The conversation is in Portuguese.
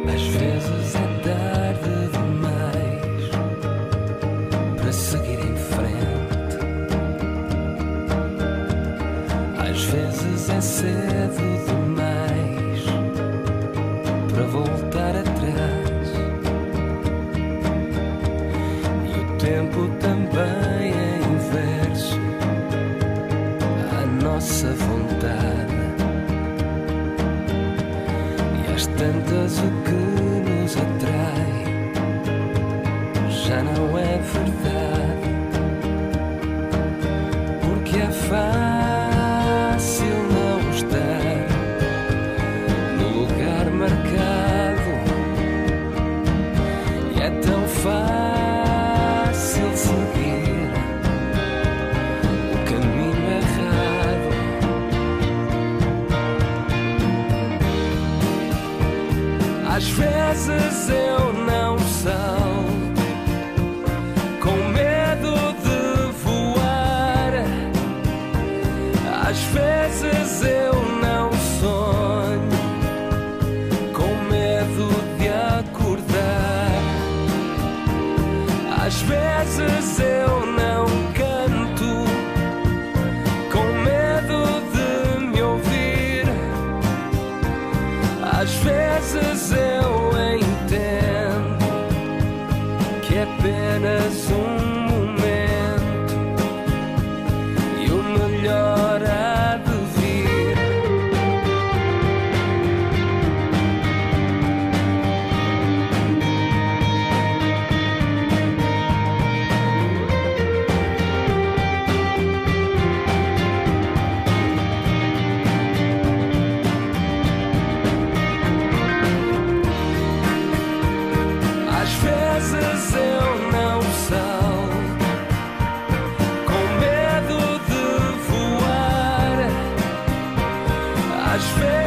Às vezes é tarde demais para seguir em frente. Às vezes é cedo demais para voltar atrás. E o tempo também é inverso à nossa vontade. Às tantas o que nos atrai já não é verdade, porque é fácil não estar no lugar marcado e é tão fácil seguir o caminho errado. Às vezes eu não salto com medo de voar. Às vezes eu não sonho com medo de acordar. Às vezes eu não canto com medo de me ouvir. Às vezes eu entendo que é apenas momento e o melhor há de vir. Às vezes eu não salto com medo de voar. Às vezes